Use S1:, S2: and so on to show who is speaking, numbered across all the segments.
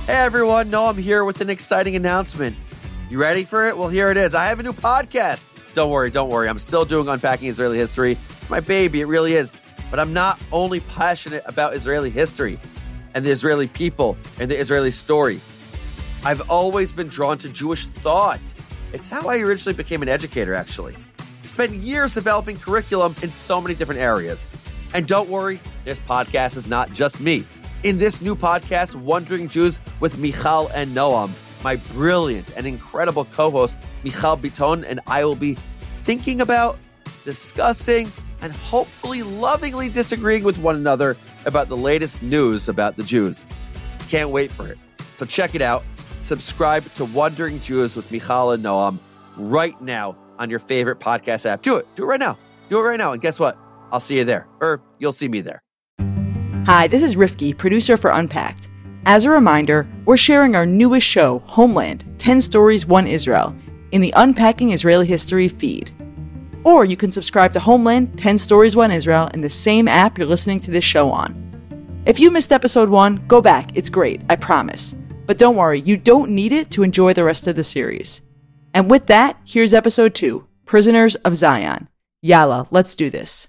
S1: Hey everyone, Noam here with an exciting announcement. You ready for it? Well, here it is. I have a new podcast. Don't worry. I'm still doing Unpacking Israeli History. It's my baby, it really is. But I'm not only passionate about Israeli history and the Israeli people and the Israeli story. I've always been drawn to Jewish thought. It's how I originally became an educator, actually. I spent years developing curriculum in so many different areas. And don't worry, this podcast is not just me. In this new podcast, Wondering Jews with Michal and Noam, my brilliant and incredible co-host, Michal Biton, and I will be thinking about, discussing, and hopefully lovingly disagreeing with one another about the latest news about the Jews. Can't wait for it. So check it out. Subscribe to Wondering Jews with Michal and Noam right now on your favorite podcast app. Do it. Do it right now. Do it right now. And guess what? I'll see you there. Or you'll see me there.
S2: Hi, this is Rifki, producer for Unpacked. As a reminder, we're sharing our newest show, Homeland, 10 Stories, 1 Israel, in the Unpacking Israeli History feed. Or you can subscribe to Homeland, 10 Stories, 1 Israel in the same app you're listening to this show on. If you missed episode 1, go back. It's great, I promise. But don't worry, you don't need it to enjoy the rest of the series. And with that, here's episode 2, Prisoners of Zion. Yalla, let's do this.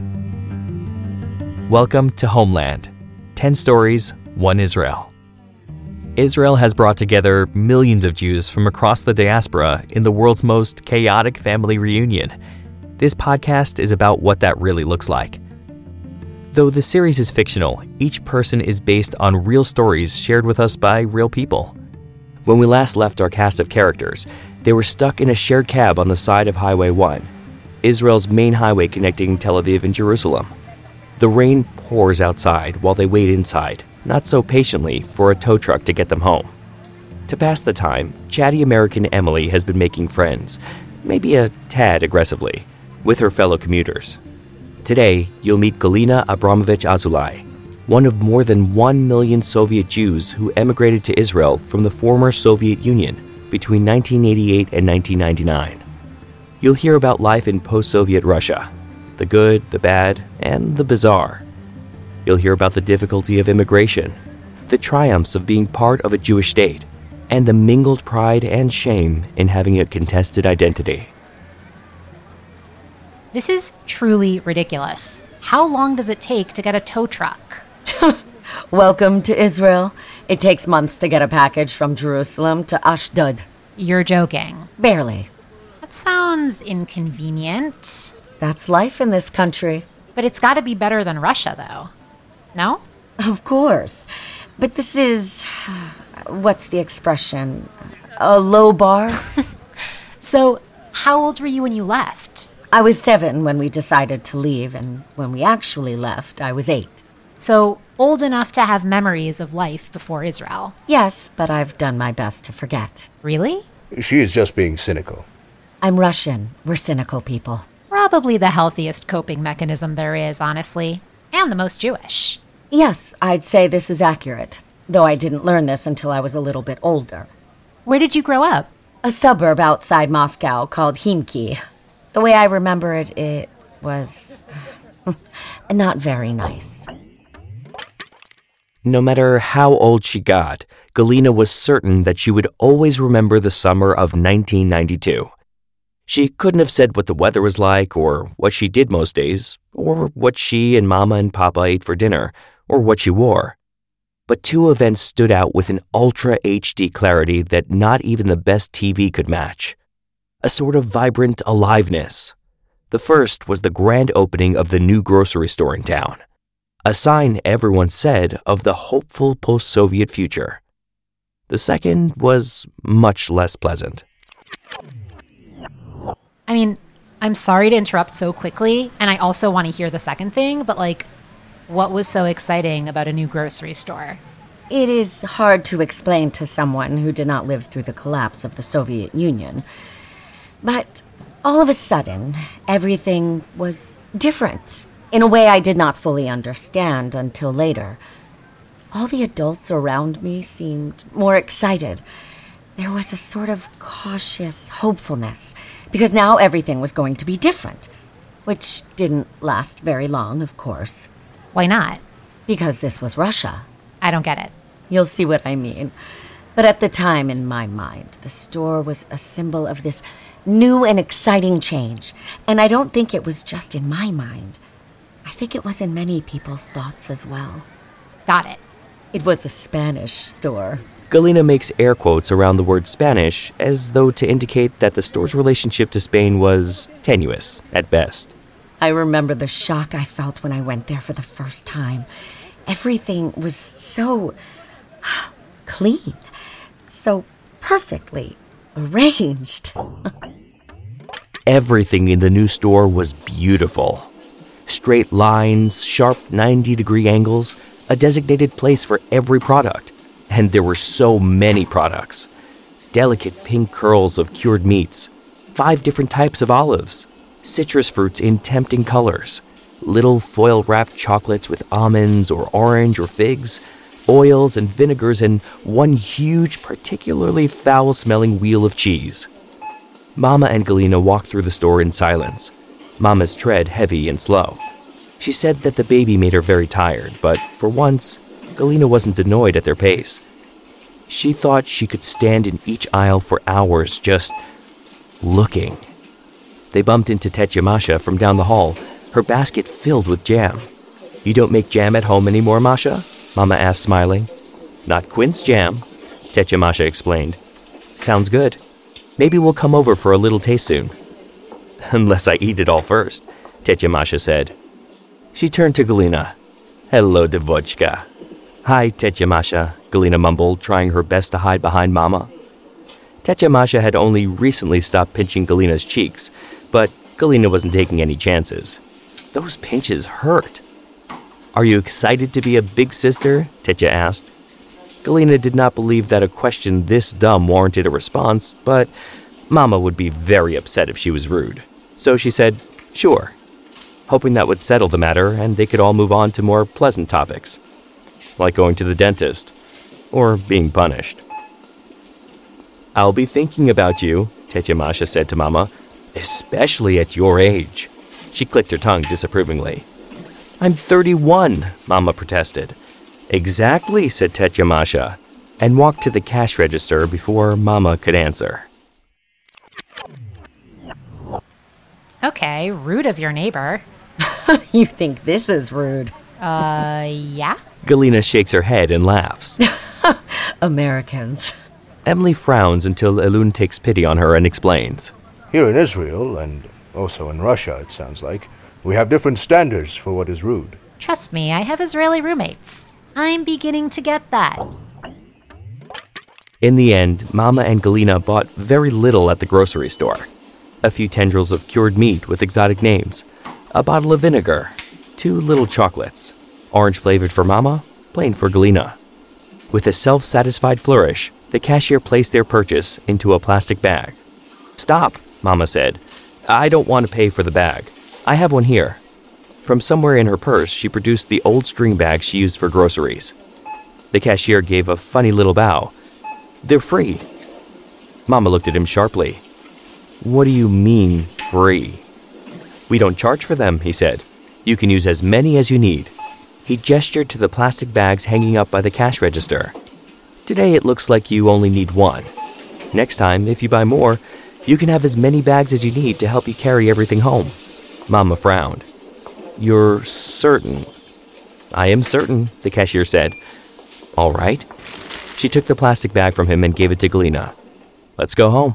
S3: Welcome to Homeland, 10 Stories, 1 Israel. Israel has brought together millions of Jews from across the diaspora in the world's most chaotic family reunion. This podcast is about what that really looks like. Though the series is fictional, each person is based on real stories shared with us by real people. When we last left our cast of characters, they were stuck in a shared cab on the side of Highway 1, Israel's main highway connecting Tel Aviv and Jerusalem. The rain pours outside while they wait inside, not so patiently, for a tow truck to get them home. To pass the time, chatty American Emily has been making friends, maybe a tad aggressively, with her fellow commuters. Today, you'll meet Galina Abramovich Azulai, one of more than 1 million Soviet Jews who emigrated to Israel from the former Soviet Union between 1988 and 1999. You'll hear about life in post-Soviet Russia, the good, the bad, and the bizarre. You'll hear about the difficulty of immigration, the triumphs of being part of a Jewish state, and the mingled pride and shame in having a contested identity.
S4: This is truly ridiculous. How long does it take to get a tow truck?
S5: Welcome to Israel. It takes months to get a package from Jerusalem to Ashdod.
S4: You're joking.
S5: Barely.
S4: That sounds inconvenient.
S5: That's life in this country.
S4: But it's got to be better than Russia, though. No?
S5: Of course. But this is... what's the expression? A low bar?
S4: So, how old were you when you left?
S5: I was 7 when we decided to leave, and when we actually left, I was 8.
S4: So, old enough to have memories of life before Israel.
S5: Yes, but I've done my best to forget.
S4: Really?
S6: She is just being cynical.
S5: I'm Russian. We're cynical people.
S4: Probably the healthiest coping mechanism there is, honestly. And the most Jewish.
S5: Yes, I'd say this is accurate, though I didn't learn this until I was a little bit older.
S4: Where did you grow up?
S5: A suburb outside Moscow called Khimki. The way I remember it, it was not very nice.
S3: No matter how old she got, Galina was certain that she would always remember the summer of 1992. She couldn't have said what the weather was like, or what she did most days, or what she and Mama and Papa ate for dinner, or what she wore. But 2 events stood out with an ultra HD clarity that not even the best TV could match. A sort of vibrant aliveness. The first was the grand opening of the new grocery store in town, a sign everyone said of the hopeful post-Soviet future. The second was much less pleasant.
S4: I mean, I'm sorry to interrupt so quickly, and I also want to hear the second thing, but what was so exciting about a new grocery store?
S5: It is hard to explain to someone who did not live through the collapse of the Soviet Union. But all of a sudden, everything was different in a way I did not fully understand until later. All the adults around me seemed more excited. There was a sort of cautious hopefulness, because now everything was going to be different, which didn't last very long, of course.
S4: Why not?
S5: Because this was Russia.
S4: I don't get it.
S5: You'll see what I mean. But at the time, in my mind, the store was a symbol of this new and exciting change. And I don't think it was just in my mind. I think it was in many people's thoughts as well.
S4: Got it.
S5: It was a Spanish store.
S3: Galina makes air quotes around the word Spanish as though to indicate that the store's relationship to Spain was tenuous at best.
S5: I remember the shock I felt when I went there for the first time. Everything was so clean, so perfectly arranged.
S3: Everything in the new store was beautiful. Straight lines, sharp 90-degree angles, a designated place for every product. And there were so many products. Delicate pink curls of cured meats, 5 different types of olives, citrus fruits in tempting colors, little foil-wrapped chocolates with almonds or orange or figs, oils and vinegars, and one huge, particularly foul-smelling wheel of cheese. Mama and Galina walked through the store in silence, Mama's tread heavy and slow. She said that the baby made her very tired, but for once, Galina wasn't annoyed at their pace. She thought she could stand in each aisle for hours just looking. They bumped into Tetya Masha from down the hall, her basket filled with jam. "You don't make jam at home anymore, Masha?" Mama asked, smiling. "Not quince jam," Tetya Masha explained. "Sounds good. Maybe we'll come over for a little taste soon." "Unless I eat it all first," Tetya Masha said. She turned to Galina. "Hello, Devochka." "Hi, Tetya Masha," Galina mumbled, trying her best to hide behind Mama. Tetya Masha had only recently stopped pinching Galina's cheeks, but Galina wasn't taking any chances. Those pinches hurt. "Are you excited to be a big sister?" Tetya asked. Galina did not believe that a question this dumb warranted a response, but Mama would be very upset if she was rude. So she said, "Sure," hoping that would settle the matter and they could all move on to more pleasant topics, like going to the dentist or being punished. "I'll be thinking about you," Tetya Masha said to Mama, "especially at your age." She clicked her tongue disapprovingly. "I'm 31, Mama protested. "Exactly," said Tetya Masha, and walked to the cash register before Mama could answer.
S4: Okay, rude of your neighbor.
S5: You think this is rude?
S4: Yeah?
S3: Galina shakes her head and laughs.
S5: Americans.
S3: Emily frowns until Elun takes pity on her and explains.
S6: Here in Israel, and also in Russia, it sounds like, we have different standards for what is rude.
S4: Trust me, I have Israeli roommates. I'm beginning to get that.
S3: In the end, Mama and Galina bought very little at the grocery store. A few tendrils of cured meat with exotic names, a bottle of vinegar, 2 little chocolates, orange-flavored for Mama, plain for Galina. With a self-satisfied flourish, the cashier placed their purchase into a plastic bag. "Stop," Mama said. "I don't want to pay for the bag. I have one here." From somewhere in her purse, she produced the old string bag she used for groceries. The cashier gave a funny little bow. "They're free." Mama looked at him sharply. "What do you mean, free?" "We don't charge for them," he said. "You can use as many as you need." He gestured to the plastic bags hanging up by the cash register. "Today it looks like you only need 1. Next time, if you buy more, you can have as many bags as you need to help you carry everything home." Mama frowned. "You're certain?" "I am certain," the cashier said. "All right." She took the plastic bag from him and gave it to Galina. "Let's go home."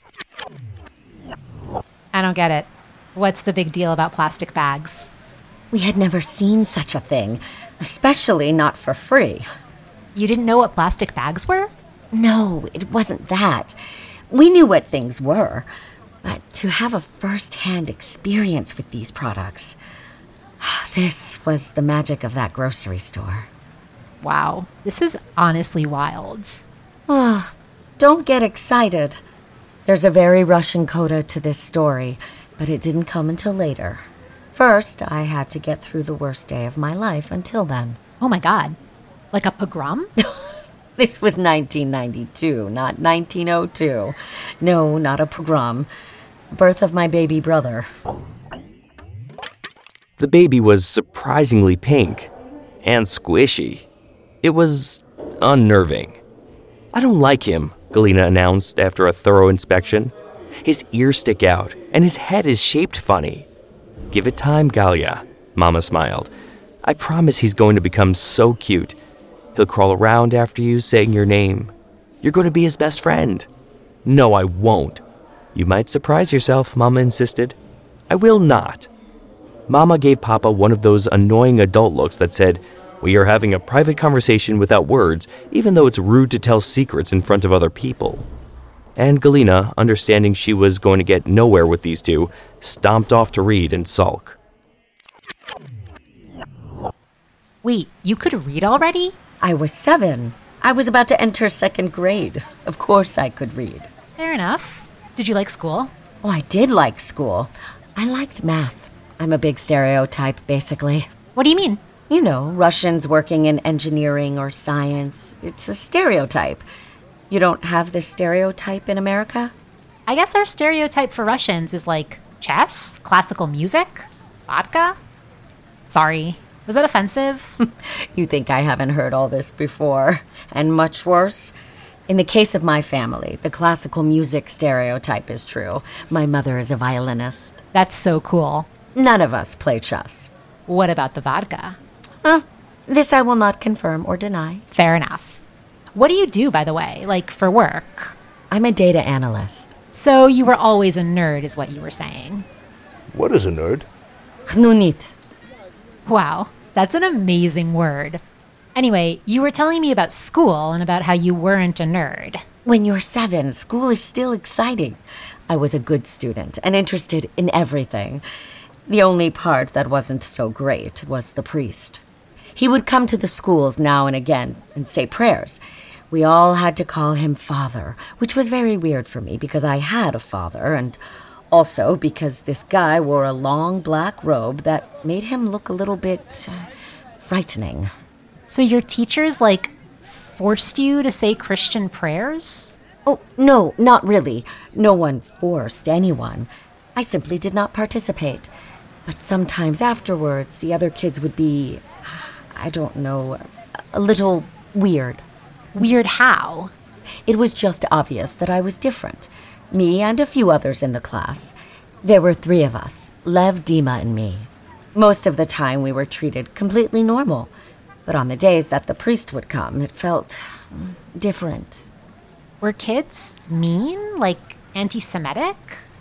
S4: I don't get it. What's the big deal about plastic bags?
S5: We had never seen such a thing, especially not for free.
S4: You didn't know what plastic bags were?
S5: No, it wasn't that. We knew what things were, but to have a first-hand experience with these products, this was the magic of that grocery store.
S4: Wow, this is honestly wild.
S5: Oh, don't get excited. There's a very Russian coda to this story, but it didn't come until later. First, I had to get through the worst day of my life until then.
S4: Oh my god. Like a pogrom?
S5: This was 1992, not 1902. No, not a pogrom. Birth of my baby brother.
S3: The baby was surprisingly pink and squishy. It was unnerving. I don't like him, Galina announced after a thorough inspection. His ears stick out, and his head is shaped funny. Give it time, Galia, Mama smiled. I promise he's going to become so cute. He'll crawl around after you, saying your name. You're going to be his best friend. No, I won't. You might surprise yourself, Mama insisted. I will not. Mama gave Papa one of those annoying adult looks that said, we are having a private conversation without words, even though it's rude to tell secrets in front of other people. And Galina, understanding she was going to get nowhere with these two, stomped off to read and sulk.
S4: Wait, you could read already?
S5: I was 7. I was about to enter 2nd grade. Of course I could read.
S4: Fair enough. Did you like school?
S5: Oh, I did like school. I liked math. I'm a big stereotype, basically.
S4: What do you mean?
S5: You know, Russians working in engineering or science. It's a stereotype. You don't have this stereotype in America?
S4: I guess our stereotype for Russians is like chess, classical music, vodka. Sorry, was that offensive?
S5: You think I haven't heard all this before. And much worse? In the case of my family, the classical music stereotype is true. My mother is a violinist.
S4: That's so cool.
S5: None of us play chess.
S4: What about the vodka?
S5: This I will not confirm or deny.
S4: Fair enough. What do you do, by the way, like for work?
S5: I'm a data analyst.
S4: So you were always a nerd, is what you were saying.
S6: What is a nerd?
S5: Chnunit.
S4: Wow, that's an amazing word. Anyway, you were telling me about school and about how you weren't a nerd.
S5: When you're 7, school is still exciting. I was a good student and interested in everything. The only part that wasn't so great was the priest. He would come to the schools now and again and say prayers. We all had to call him Father, which was very weird for me because I had a father, and also because this guy wore a long black robe that made him look a little bit frightening.
S4: So your teachers, forced you to say Christian prayers?
S5: Oh, no, not really. No one forced anyone. I simply did not participate. But sometimes afterwards, the other kids would be, I don't know, a little weird.
S4: Weird how?
S5: It was just obvious that I was different. Me and a few others in the class. There were 3 of us, Lev, Dima, and me. Most of the time we were treated completely normal. But on the days that the priest would come, it felt different.
S4: Were kids mean? Like anti-Semitic?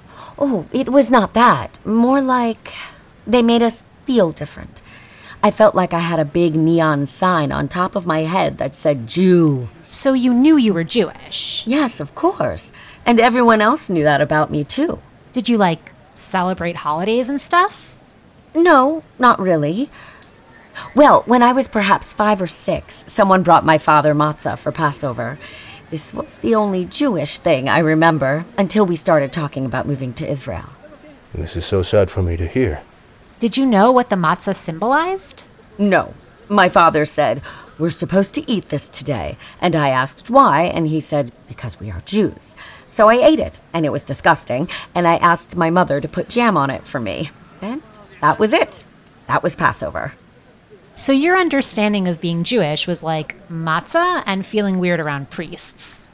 S5: Oh, it was not that. More like they made us feel different. I felt like I had a big neon sign on top of my head that said Jew.
S4: So you knew you were Jewish?
S5: Yes, of course. And everyone else knew that about me, too.
S4: Did you, celebrate holidays and stuff?
S5: No, not really. Well, when I was perhaps 5 or 6, someone brought my father matzah for Passover. This was the only Jewish thing I remember until we started talking about moving to Israel.
S6: This is so sad for me to hear.
S4: Did you know what the matzah symbolized?
S5: No. My father said, we're supposed to eat this today. And I asked why, and he said, because we are Jews. So I ate it, and it was disgusting, and I asked my mother to put jam on it for me. And that was it. That was Passover.
S4: So your understanding of being Jewish was like matzah and feeling weird around priests.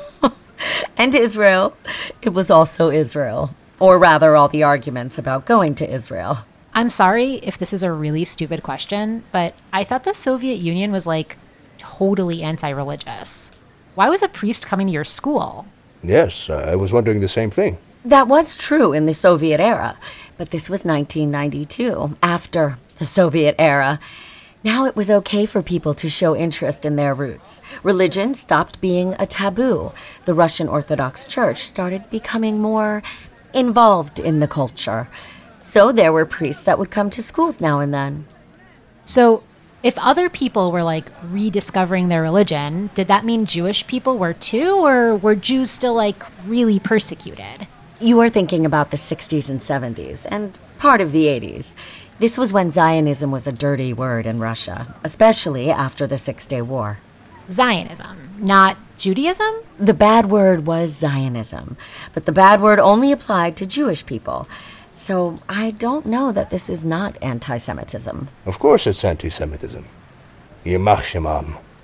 S5: And Israel. It was also Israel. Or rather, all the arguments about going to Israel.
S4: I'm sorry if this is a really stupid question, but I thought the Soviet Union was totally anti-religious. Why was a priest coming to your school?
S6: Yes, I was wondering the same thing.
S5: That was true in the Soviet era, but this was 1992, after the Soviet era. Now it was okay for people to show interest in their roots. Religion stopped being a taboo. The Russian Orthodox Church started becoming more involved in the culture. So there were priests that would come to schools now and then.
S4: So if other people were rediscovering their religion, did that mean Jewish people were too, or were Jews still really persecuted?
S5: You are thinking about the 60s and 70s, and part of the 80s. This was when Zionism was a dirty word in Russia, especially after the 6-Day War.
S4: Zionism, not Judaism?
S5: The bad word was Zionism, but the bad word only applied to Jewish people. So I don't know that this is not anti-Semitism.
S6: Of course it's anti-Semitism. Yimach Shemam.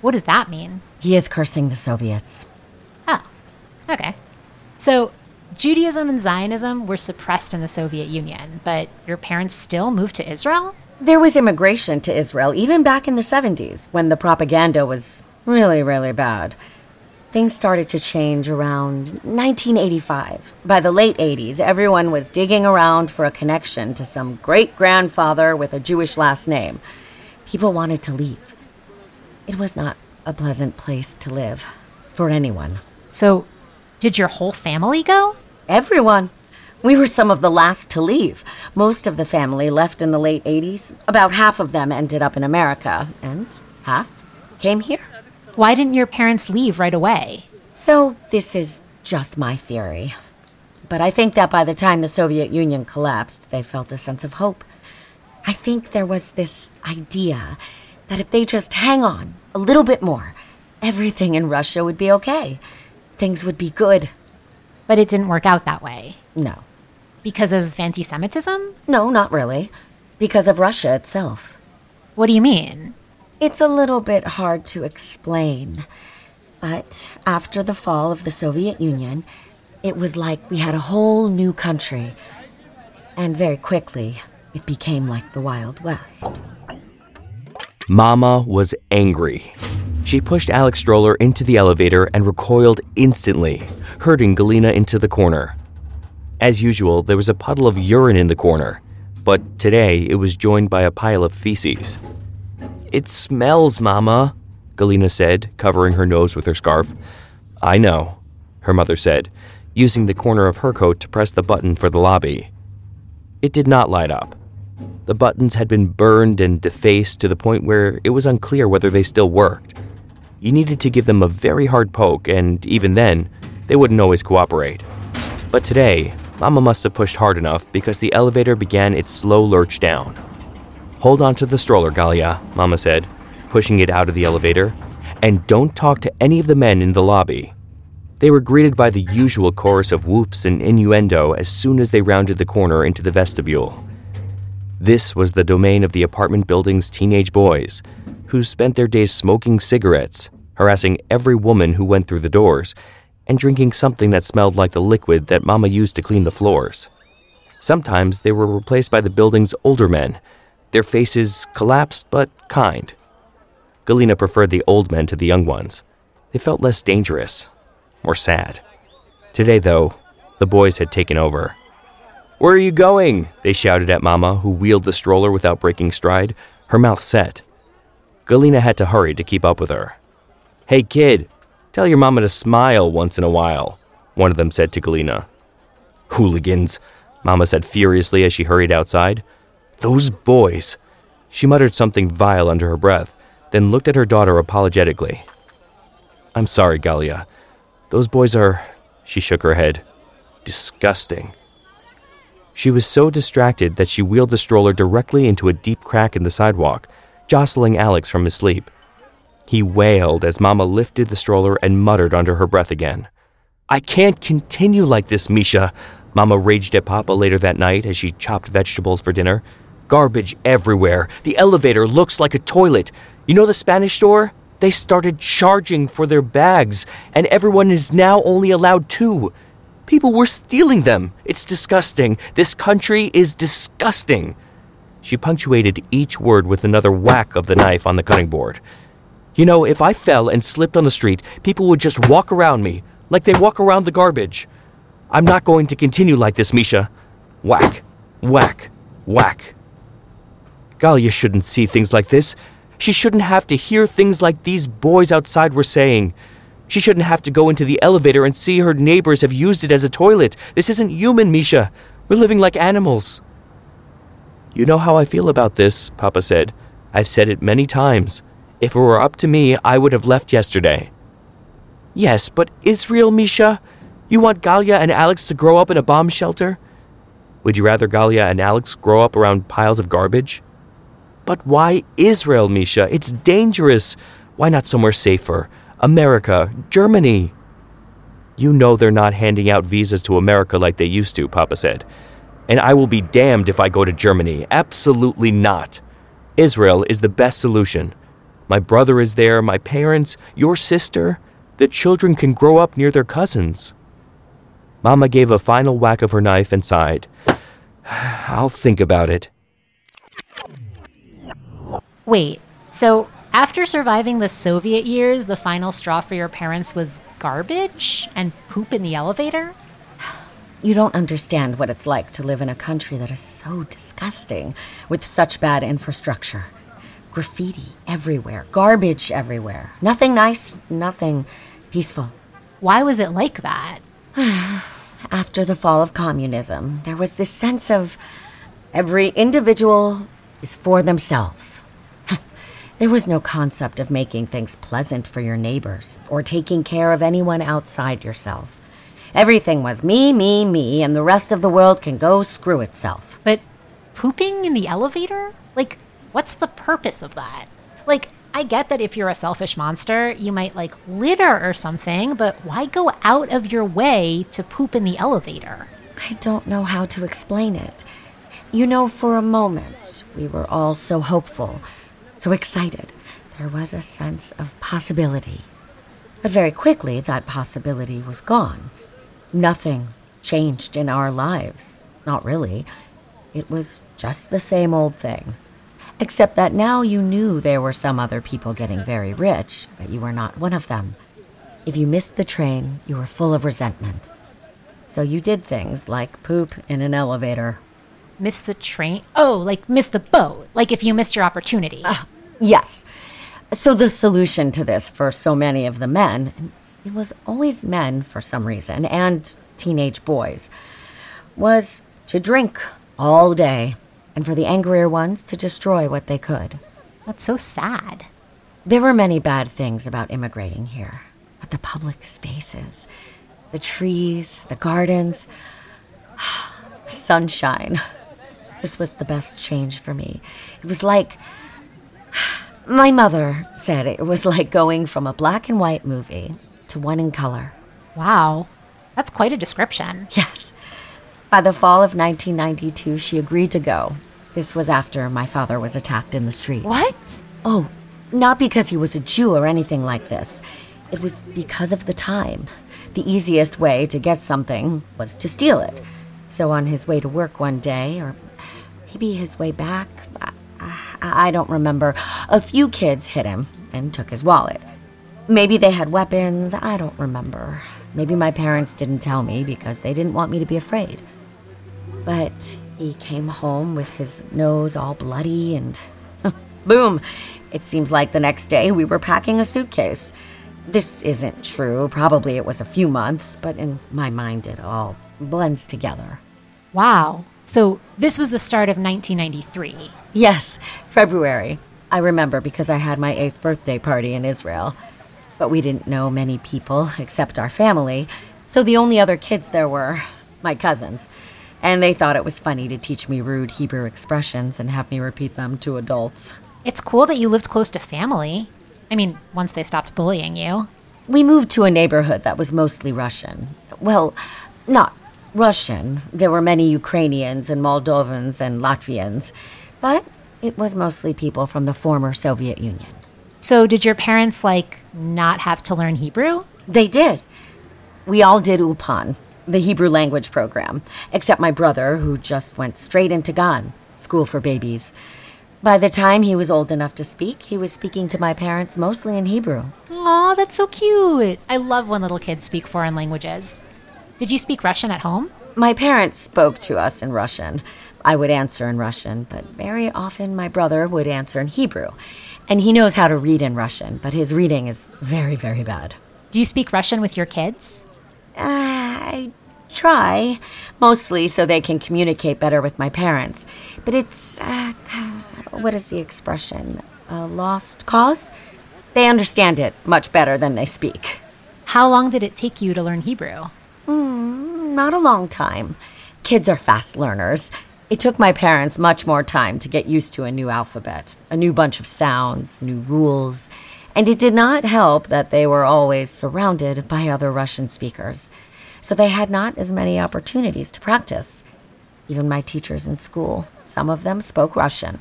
S4: What does that mean?
S5: He is cursing the Soviets.
S4: Oh, okay. So Judaism and Zionism were suppressed in the Soviet Union, but your parents still moved to Israel?
S5: There was immigration to Israel even back in the 70s when the propaganda was really, really bad. Things started to change around 1985. By the late 80s, everyone was digging around for a connection to some great-grandfather with a Jewish last name. People wanted to leave. It was not a pleasant place to live for anyone.
S4: So, did your whole family go?
S5: Everyone. We were some of the last to leave. Most of the family left in the late 80s. About half of them ended up in America, and half came here.
S4: Why didn't your parents leave right away?
S5: So, this is just my theory. But I think that by the time the Soviet Union collapsed, they felt a sense of hope. I think there was this idea that if they just hang on a little bit more, everything in Russia would be okay. Things would be good.
S4: But it didn't work out that way.
S5: No.
S4: Because of anti-Semitism?
S5: No, not really. Because of Russia itself.
S4: What do you mean?
S5: It's a little bit hard to explain. But after the fall of the Soviet Union, it was like we had a whole new country. And very quickly, it became like the Wild West.
S3: Mama was angry. She pushed Alex's stroller into the elevator and recoiled instantly, herding Galina into the corner. As usual, there was a puddle of urine in the corner, but today it was joined by a pile of feces. "It smells, Mama," Galina said, covering her nose with her scarf. "I know," her mother said, using the corner of her coat to press the button for the lobby. It did not light up. The buttons had been burned and defaced to the point where it was unclear whether they still worked. You needed to give them a very hard poke, and even then, they wouldn't always cooperate. But today, Mama must have pushed hard enough because the elevator began its slow lurch down. "Hold on to the stroller, Galia," Mama said, pushing it out of the elevator, "and don't talk to any of the men in the lobby." They were greeted by the usual chorus of whoops and innuendo as soon as they rounded the corner into the vestibule. This was the domain of the apartment building's teenage boys, who spent their days smoking cigarettes, harassing every woman who went through the doors, and drinking something that smelled like the liquid that Mama used to clean the floors. Sometimes they were replaced by the building's older men, their faces collapsed but kind. Galina preferred the old men to the young ones. They felt less dangerous, or sad. Today, though, the boys had taken over. "Where are you going?" they shouted at Mama, who wheeled the stroller without breaking stride, her mouth set. Galina had to hurry to keep up with her. "Hey, kid, tell your mama to smile once in a while," one of them said to Galina. "Hooligans," Mama said furiously as she hurried outside. "Those boys." She muttered something vile under her breath, then looked at her daughter apologetically. "I'm sorry, Galia. Those boys are," she shook her head, "disgusting." She was so distracted that she wheeled the stroller directly into a deep crack in the sidewalk, jostling Alex from his sleep. He wailed as Mama lifted the stroller and muttered under her breath again. "I can't continue like this, Misha," Mama raged at Papa later that night as she chopped vegetables for dinner. "Garbage everywhere. The elevator looks like a toilet. You know the Spanish store? They started charging for their bags, and everyone is now only allowed 2. People were stealing them. It's disgusting. This country is disgusting." She punctuated each word with another whack of the knife on the cutting board. "You know, if I fell and slipped on the street, people would just walk around me, like they walk around the garbage. I'm not going to continue like this, Misha." Whack, whack, whack. Galia shouldn't see things like this. She shouldn't have to hear things like these boys outside were saying. She shouldn't have to go into the elevator and see her neighbors have used it as a toilet. This isn't human, Misha. We're living like animals. "You know how I feel about this," Papa said. "I've said it many times. If it were up to me, I would have left yesterday." "Yes, but Israel, Misha? You want Galia and Alex to grow up in a bomb shelter?" "Would you rather Galia and Alex grow up around piles of garbage?" "But why Israel, Misha? It's dangerous. Why not somewhere safer? America, Germany." "You know they're not handing out visas to America like they used to," Papa said. "And I will be damned if I go to Germany. Absolutely not. Israel is the best solution. My brother is there, my parents, your sister. The children can grow up near their cousins. Mama gave a final whack of her knife and sighed. I'll think about it.
S4: Wait, so after surviving the Soviet years, the final straw for your parents was garbage and poop in the elevator?
S5: You don't understand what it's like to live in a country that is so disgusting, with such bad infrastructure. Graffiti everywhere, garbage everywhere. Nothing nice, nothing peaceful.
S4: Why was it like that?
S5: After the fall of communism, there was this sense of every individual is for themselves. There was no concept of making things pleasant for your neighbors or taking care of anyone outside yourself. Everything was me, me, me, and the rest of the world can go screw itself.
S4: But pooping in the elevator? Like, what's the purpose of that? Like, I get that if you're a selfish monster, you might, like, litter or something, but why go out of your way to poop in the elevator?
S5: I don't know how to explain it. You know, for a moment, we were all so hopeful, so excited. There was a sense of possibility. But very quickly, that possibility was gone. Nothing changed in our lives. Not really. It was just the same old thing. Except that now you knew there were some other people getting very rich, but you were not one of them. If you missed the train, you were full of resentment. So you did things like poop in an elevator.
S4: Miss the train? Oh, like miss the boat. Like if you missed your opportunity.
S5: Yes. So the solution to this for so many of the men, and it was always men for some reason, and teenage boys, was to drink all day, and for the angrier ones to destroy what they could.
S4: That's so sad.
S5: There were many bad things about immigrating here, but the public spaces, the trees, the gardens, sunshine. This was the best change for me. It was like... My mother said it was like going from a black and white movie to one in color.
S4: Wow. That's quite a description.
S5: Yes. By the fall of 1992, she agreed to go. This was after my father was attacked in the street.
S4: What?
S5: Oh, not because he was a Jew or anything like this. It was because of the time. The easiest way to get something was to steal it. So on his way to work one day, or maybe his way back, I don't remember, a few kids hit him and took his wallet. Maybe they had weapons, I don't remember. Maybe my parents didn't tell me because they didn't want me to be afraid. But he came home with his nose all bloody and boom! It seems like the next day we were packing a suitcase. This isn't true. Probably it was a few months, but in my mind it all blends together.
S4: Wow. So this was the start of 1993.
S5: Yes, February. I remember because I had my 8th birthday party in Israel. But we didn't know many people except our family, so the only other kids there were my cousins. And they thought it was funny to teach me rude Hebrew expressions and have me repeat them to adults.
S4: It's cool that you lived close to family. I mean, once they stopped bullying you.
S5: We moved to a neighborhood that was mostly Russian. Well, not Russian. There were many Ukrainians and Moldovans and Latvians. But it was mostly people from the former Soviet Union.
S4: So did your parents, not have to learn Hebrew?
S5: They did. We all did Ulpan, the Hebrew language program, except my brother, who just went straight into GAN, school for babies. By the time he was old enough to speak, he was speaking to my parents mostly in Hebrew.
S4: Aw, that's so cute. I love when little kids speak foreign languages. Did you speak Russian at home?
S5: My parents spoke to us in Russian. I would answer in Russian, but very often my brother would answer in Hebrew. And he knows how to read in Russian, but his reading is very, very bad.
S4: Do you speak Russian with your kids?
S5: I try, mostly so they can communicate better with my parents. But it's, what is the expression? A lost cause? They understand it much better than they speak.
S4: How long did it take you to learn Hebrew?
S5: Not a long time. Kids are fast learners. It took my parents much more time to get used to a new alphabet, a new bunch of sounds, new rules. And it did not help that they were always surrounded by other Russian speakers. So they had not as many opportunities to practice. Even my teachers in school, some of them spoke Russian.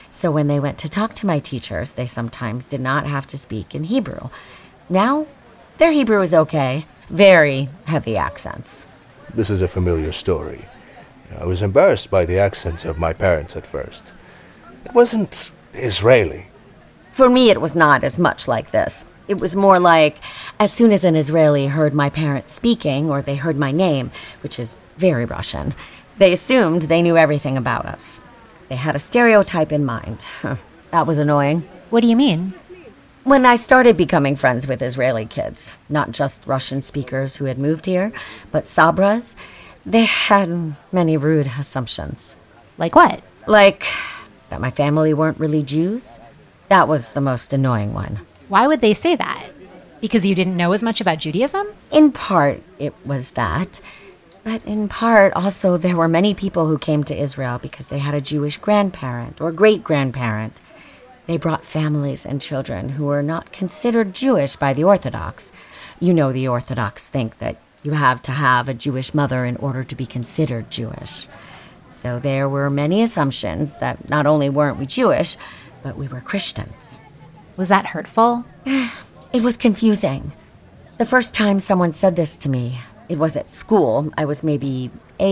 S5: So when they went to talk to my teachers, they sometimes did not have to speak in Hebrew. Now, their Hebrew is okay. Very heavy accents.
S6: This is a familiar story. I was embarrassed by the accents of my parents at first. It wasn't Israeli.
S5: For me, it was not as much like this. It was more like, as soon as an Israeli heard my parents speaking, or they heard my name, which is very Russian, they assumed they knew everything about us. They had a stereotype in mind. That was annoying.
S4: What do you mean?
S5: When I started becoming friends with Israeli kids, not just Russian speakers who had moved here, but Sabras, they had many rude assumptions.
S4: Like what?
S5: Like that my family weren't really Jews. That was the most annoying one.
S4: Why would they say that? Because you didn't know as much about Judaism?
S5: In part, it was that. But in part, also, there were many people who came to Israel because they had a Jewish grandparent or great-grandparent. They brought families and children who were not considered Jewish by the Orthodox. You know, the Orthodox think that you have to have a Jewish mother in order to be considered Jewish. So there were many assumptions that not only weren't we Jewish, but we were Christians.
S4: Was that hurtful?
S5: It was confusing. The first time someone said this to me, it was at school. I was maybe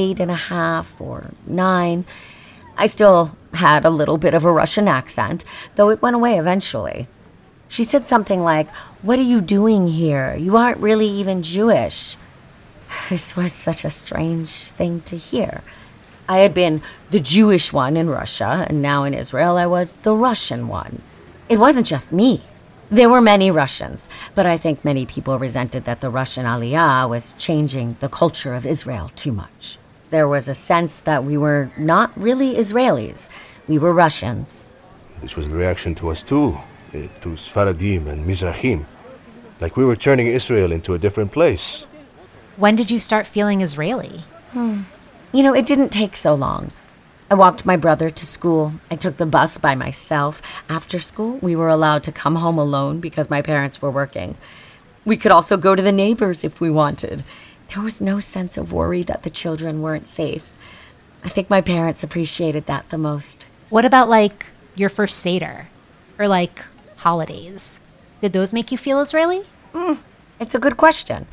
S5: 8.5 or 9. I still had a little bit of a Russian accent, though it went away eventually. She said something like, "What are you doing here? You aren't really even Jewish." This was such a strange thing to hear. I had been the Jewish one in Russia, and now in Israel I was the Russian one. It wasn't just me. There were many Russians, but I think many people resented that the Russian Aliyah was changing the culture of Israel too much. There was a sense that we were not really Israelis. We were Russians.
S6: This was the reaction to us too, to Sfaradim and Mizrahim. Like we were turning Israel into a different place.
S4: When did you start feeling Israeli?
S5: You know, it didn't take so long. I walked my brother to school. I took the bus by myself. After school, we were allowed to come home alone because my parents were working. We could also go to the neighbors if we wanted. There was no sense of worry that the children weren't safe. I think my parents appreciated that the most.
S4: What about, like, your first Seder? Or, like, holidays? Did those make you feel Israeli?
S5: It's a good question.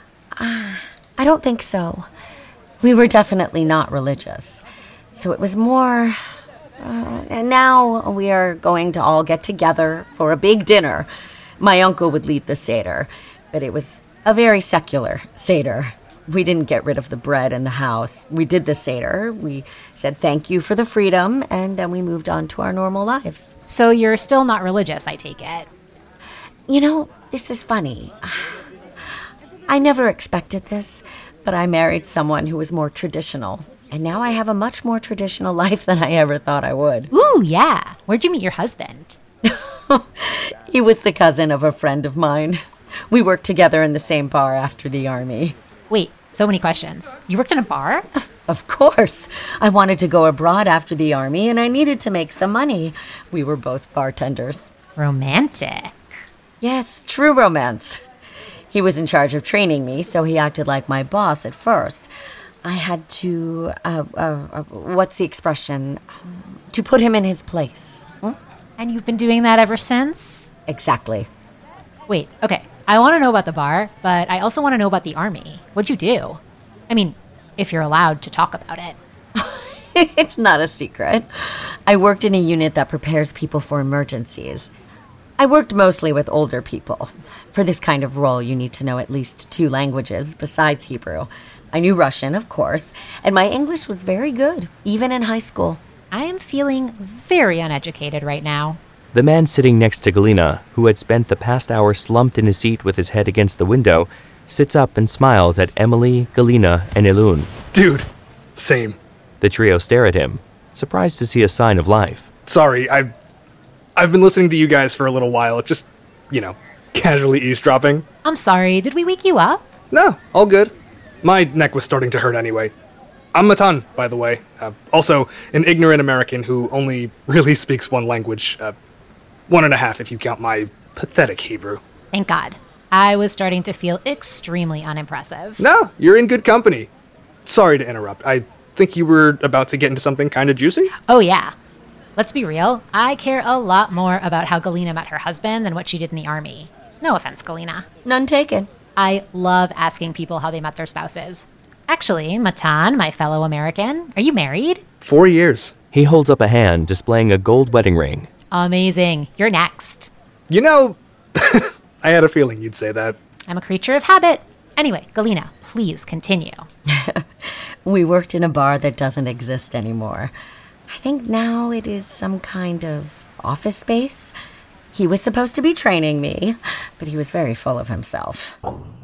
S5: I don't think so. We were definitely not religious. So it was more... and now we are going to all get together for a big dinner. My uncle would lead the Seder, but it was a very secular Seder. We didn't get rid of the bread in the house. We did the Seder. We said thank you for the freedom, and then we moved on to our normal lives.
S4: So you're still not religious, I take it.
S5: You know, this is funny. I never expected this, but I married someone who was more traditional. And now I have a much more traditional life than I ever thought I would.
S4: Ooh, yeah. Where'd you meet your husband?
S5: He was the cousin of a friend of mine. We worked together in the same bar after the army.
S4: Wait, so many questions. You worked in a bar?
S5: Of course. I wanted to go abroad after the army, and I needed to make some money. We were both bartenders.
S4: Romantic.
S5: Yes, true romance. He was in charge of training me, so he acted like my boss at first. I had to, what's the expression? To put him in his place.
S4: And you've been doing that ever since?
S5: Exactly.
S4: Wait, okay. I want to know about the bar, but I also want to know about the army. What'd you do? I mean, if you're allowed to talk about it.
S5: It's not a secret. I worked in a unit that prepares people for emergencies. I worked mostly with older people. For this kind of role, you need to know at least 2 languages besides Hebrew. I knew Russian, of course, and my English was very good, even in high school.
S4: I am feeling very uneducated right now.
S3: The man sitting next to Galina, who had spent the past hour slumped in his seat with his head against the window, sits up and smiles at Emily, Galina, and Elun.
S7: Dude, same.
S3: The trio stare at him, surprised to see a sign of life.
S7: Sorry, I've been listening to you guys for a little while, just, casually eavesdropping.
S4: I'm sorry, did we wake you up?
S7: No, all good. My neck was starting to hurt anyway. I'm Matan, by the way. Also, an ignorant American who only really speaks one language. 1.5 if you count my pathetic Hebrew.
S4: Thank God. I was starting to feel extremely unimpressive.
S7: No, you're in good company. Sorry to interrupt. I think you were about to get into something kind of juicy?
S4: Oh, yeah. Let's be real, I care a lot more about how Galina met her husband than what she did in the army. No offense, Galina.
S5: None taken.
S4: I love asking people how they met their spouses. Actually, Matan, my fellow American, are you married?
S7: 4 years.
S3: He holds up a hand displaying a gold wedding ring.
S4: Amazing. You're next.
S7: You know, I had a feeling you'd say that.
S4: I'm a creature of habit. Anyway, Galina, please continue.
S5: We worked in a bar that doesn't exist anymore. I think now it is some kind of office space. He was supposed to be training me, but he was very full of himself.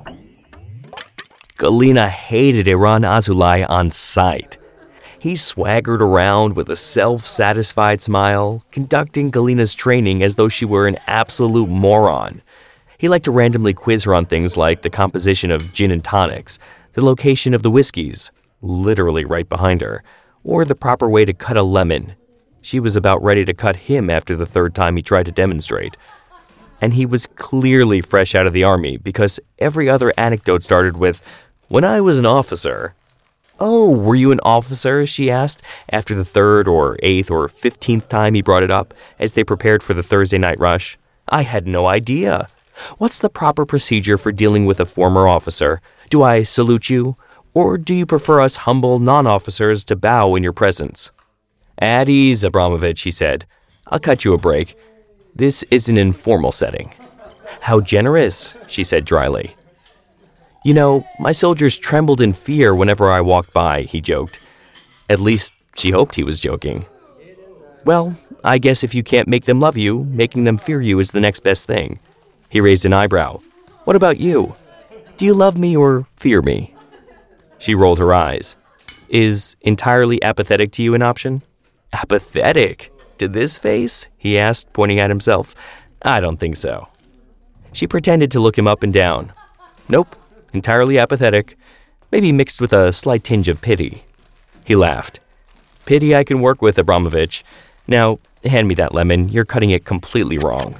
S3: Galina hated Iran Azulai on sight. He swaggered around with a self-satisfied smile, conducting Galina's training as though she were an absolute moron. He liked to randomly quiz her on things like the composition of gin and tonics, the location of the whiskeys, literally right behind her, or the proper way to cut a lemon. She was about ready to cut him after the third time he tried to demonstrate. And he was clearly fresh out of the army because every other anecdote started with, "When I was an officer." "Oh, were you an officer?" she asked after the third or eighth or 15th time he brought it up as they prepared for the Thursday night rush. "I had no idea. What's the proper procedure for dealing with a former officer? Do I salute you? Or do you prefer us humble non-officers to bow in your presence?" "At ease, Abramovich," he said. "I'll cut you a break. This is an informal setting." "How generous," she said dryly. "You know, my soldiers trembled in fear whenever I walked by," he joked. At least, she hoped he was joking. "Well, I guess if you can't make them love you, making them fear you is the next best thing." He raised an eyebrow. "What about you? Do you love me or fear me?" She rolled her eyes. "Is entirely apathetic to you an option?" "Apathetic? To this face?" he asked, pointing at himself. "I don't think so." She pretended to look him up and down. "Nope, entirely apathetic, maybe mixed with a slight tinge of pity." He laughed. "Pity I can work with, Abramovich. Now, hand me that lemon. You're cutting it completely wrong."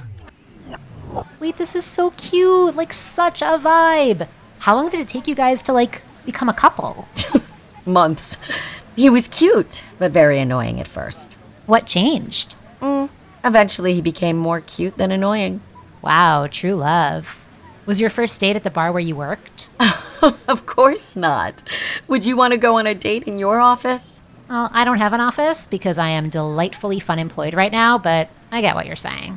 S4: Wait, this is so cute. Like, such a vibe. How long did it take you guys to, become a couple?
S5: Months. He was cute, but very annoying at first.
S4: What changed?
S5: Eventually, he became more cute than annoying.
S4: Wow, true love. Was your first date at the bar where you worked?
S5: Of course not. Would you want to go on a date in your office?
S4: Well, I don't have an office because I am delightfully fun employed right now, but I get what you're saying.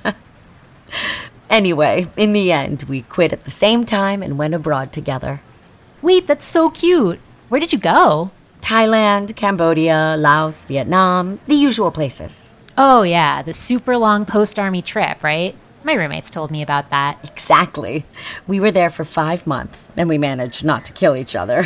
S5: Anyway, in the end, we quit at the same time and went abroad together.
S4: Wait, that's so cute. Where did you go?
S5: Thailand, Cambodia, Laos, Vietnam, the usual places.
S4: Oh, yeah, the super long post-army trip, right? My roommates told me about that.
S5: Exactly. We were there for 5 months, and we managed not to kill each other.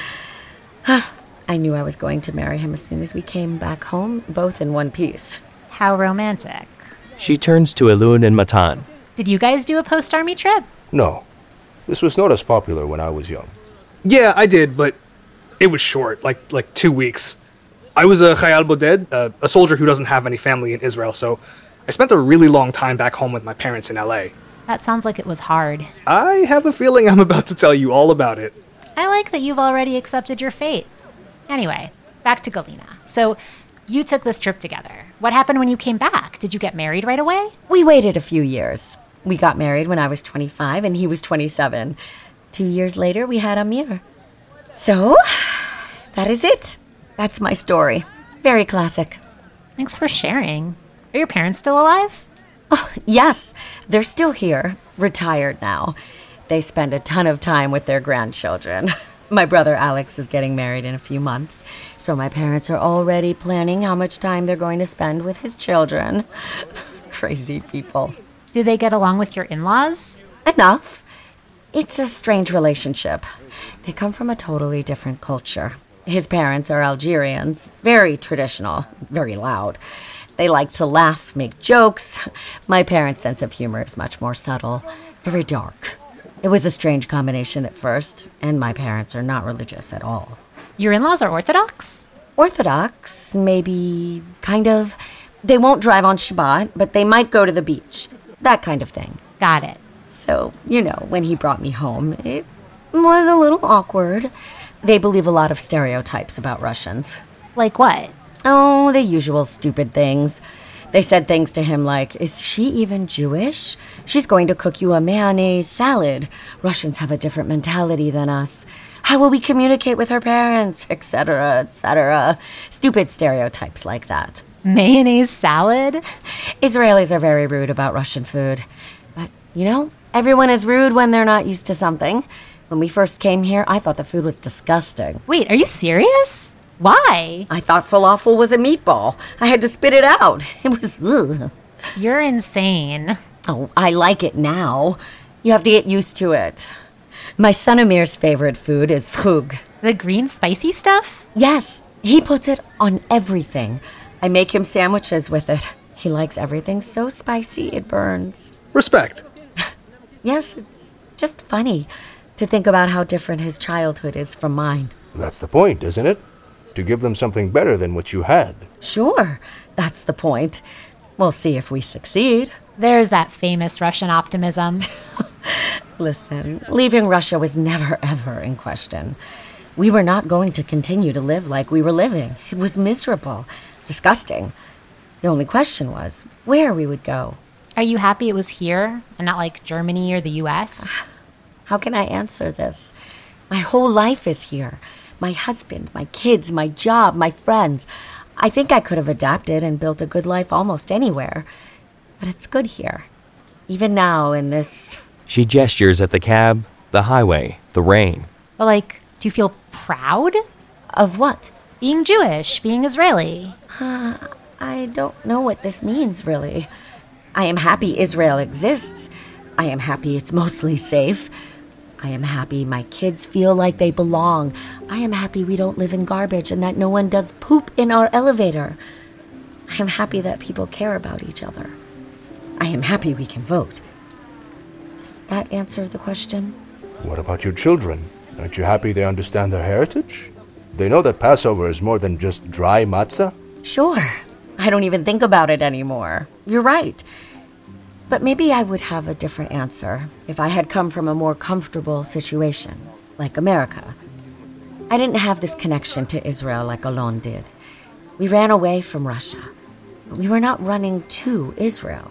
S5: I knew I was going to marry him as soon as we came back home, both in one piece.
S4: How romantic.
S3: She turns to Elun and Matan.
S4: Did you guys do a post-army trip?
S6: No. This was not as popular when I was young.
S7: Yeah, I did, but it was short, like 2 weeks. I was a Khayal Boded, a soldier who doesn't have any family in Israel, so I spent a really long time back home with my parents in LA.
S4: That sounds like it was hard.
S7: I have a feeling I'm about to tell you all about it.
S4: I like that you've already accepted your fate. Anyway, back to Galina. So, you took this trip together. What happened when you came back? Did you get married right away?
S5: We waited a few years. We got married when I was 25 and he was 27. 2 years later, we had Amir. So, that is it. That's my story. Very classic.
S4: Thanks for sharing. Are your parents still alive?
S5: Oh, yes, they're still here, retired now. They spend a ton of time with their grandchildren. My brother Alex is getting married in a few months, so my parents are already planning how much time they're going to spend with his children. Crazy people.
S4: Do they get along with your in-laws?
S5: Enough. It's a strange relationship. They come from a totally different culture. His parents are Algerians, very traditional, very loud. They like to laugh, make jokes. My parents' sense of humor is much more subtle, very dark. It was a strange combination at first, and my parents are not religious at all.
S4: Your in-laws are Orthodox?
S5: Orthodox, maybe, kind of. They won't drive on Shabbat, but they might go to the beach. That kind of thing.
S4: Got it.
S5: So, when he brought me home, it was a little awkward. They believe a lot of stereotypes about Russians.
S4: Like what?
S5: Oh, the usual stupid things. They said things to him like, is she even Jewish? She's going to cook you a mayonnaise salad. Russians have a different mentality than us. How will we communicate with her parents? Etc., etc. Stupid stereotypes like that.
S4: Mayonnaise salad?
S5: Israelis are very rude about Russian food. But, everyone is rude when they're not used to something. When we first came here, I thought the food was disgusting.
S4: Wait, are you serious? Why?
S5: I thought falafel was a meatball. I had to spit it out. It was ugh.
S4: You're insane.
S5: Oh, I like it now. You have to get used to it. My son Amir's favorite food is zhug.
S4: The green spicy stuff?
S5: Yes, he puts it on everything. I make him sandwiches with it. He likes everything so spicy it burns.
S7: Respect.
S5: Yes, it's just funny to think about how different his childhood is from mine.
S6: That's the point, isn't it? To give them something better than what you had.
S5: Sure, that's the point. We'll see if we succeed.
S4: There's that famous Russian optimism.
S5: Listen, leaving Russia was never, ever in question. We were not going to continue to live like we were living. It was miserable, disgusting. The only question was where we would go.
S4: Are you happy it was here and not like Germany or the US?
S5: How can I answer this? My whole life is here. My husband, my kids, my job, my friends. I think I could have adapted and built a good life almost anywhere. But it's good here. Even now in this...
S3: She gestures at the cab, the highway, the rain.
S4: But do you feel proud?
S5: Of what?
S4: Being Jewish, being Israeli.
S5: I don't know what this means, really. I am happy Israel exists. I am happy it's mostly safe. I am happy my kids feel like they belong. I am happy we don't live in garbage and that no one does poop in our elevator. I am happy that people care about each other. I am happy we can vote. Does that answer the question?
S6: What about your children? Aren't you happy they understand their heritage? They know that Passover is more than just dry matzah?
S5: Sure. I don't even think about it anymore. You're right. But maybe I would have a different answer if I had come from a more comfortable situation, like America. I didn't have this connection to Israel like Alon did. We ran away from Russia, but we were not running to Israel,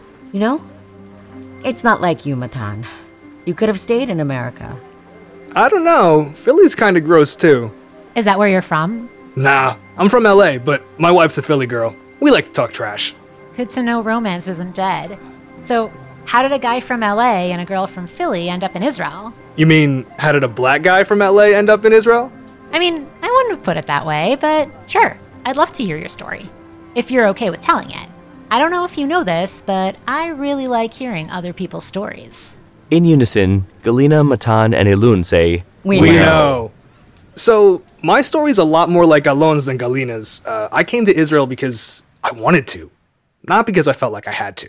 S5: It's not like you, Matan. You could have stayed in America.
S7: I don't know. Philly's kind of gross, too.
S4: Is that where you're from?
S7: Nah, I'm from LA, but my wife's a Philly girl. We like to talk trash.
S4: Good to know romance isn't dead. So, how did a guy from LA and a girl from Philly end up in Israel?
S7: You mean, how did a black guy from LA end up in Israel?
S4: I mean, I wouldn't have put it that way, but sure, I'd love to hear your story. If you're okay with telling it. I don't know if you know this, but I really like hearing other people's stories.
S3: In unison, Galina, Matan, and Elun say,
S5: We
S7: know. So, my story's a lot more like Alon's than Galina's. I came to Israel because I wanted to, not because I felt like I had to.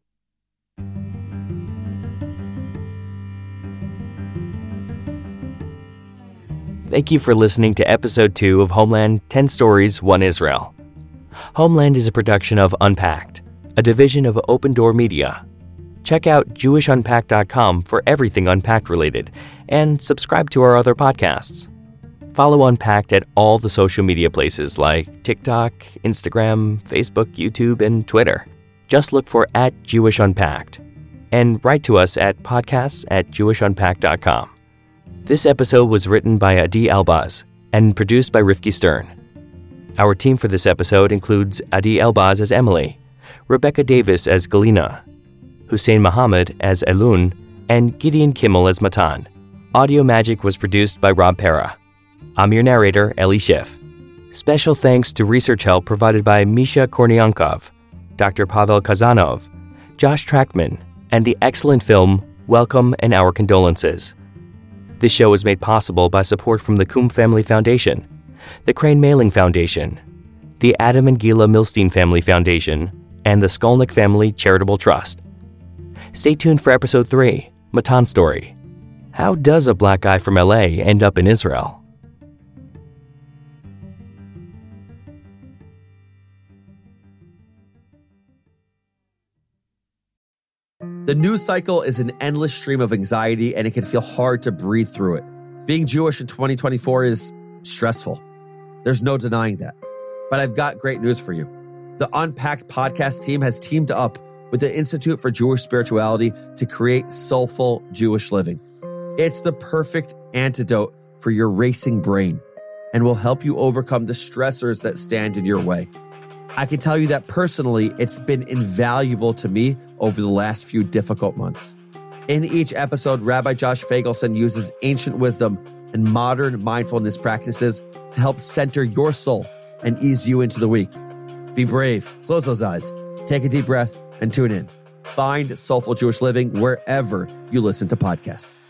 S3: Thank you for listening to Episode 2 of Homeland 10 Stories, 1 Israel. Homeland is a production of Unpacked, a division of Open Door Media. Check out JewishUnpacked.com for everything Unpacked related, and subscribe to our other podcasts. Follow Unpacked at all the social media places like TikTok, Instagram, Facebook, YouTube, and Twitter. Just look for @JewishUnpacked. And write to us at podcasts@JewishUnpacked.com. This episode was written by Adi Elbaz and produced by Rifki Stern. Our team for this episode includes Adi Elbaz as Emily, Rebecca Davis as Galina, Hussein Muhammad as Elun, and Gideon Kimmel as Matan. Audio Magic was produced by Rob Pera. I'm your narrator, Eli Schiff. Special thanks to research help provided by Misha Korniankov, Dr. Pavel Kazanov, Josh Trackman, and the excellent film Welcome and Our Condolences. This show is made possible by support from the Koum Family Foundation, the Crane Mailing Foundation, the Adam and Gila Milstein Family Foundation, and the Skolnick Family Charitable Trust. Stay tuned for Episode 3, Matan's Story. How does a black guy from LA end up in Israel?
S1: The news cycle is an endless stream of anxiety, and it can feel hard to breathe through it. Being Jewish in 2024 is stressful. There's no denying that. But I've got great news for you. The Unpacked podcast team has teamed up with the Institute for Jewish Spirituality to create Soulful Jewish Living. It's the perfect antidote for your racing brain and will help you overcome the stressors that stand in your way. I can tell you that personally, it's been invaluable to me over the last few difficult months. In each episode, Rabbi Josh Fagelson uses ancient wisdom and modern mindfulness practices to help center your soul and ease you into the week. Be brave, close those eyes, take a deep breath, and tune in. Find Soulful Jewish Living wherever you listen to podcasts.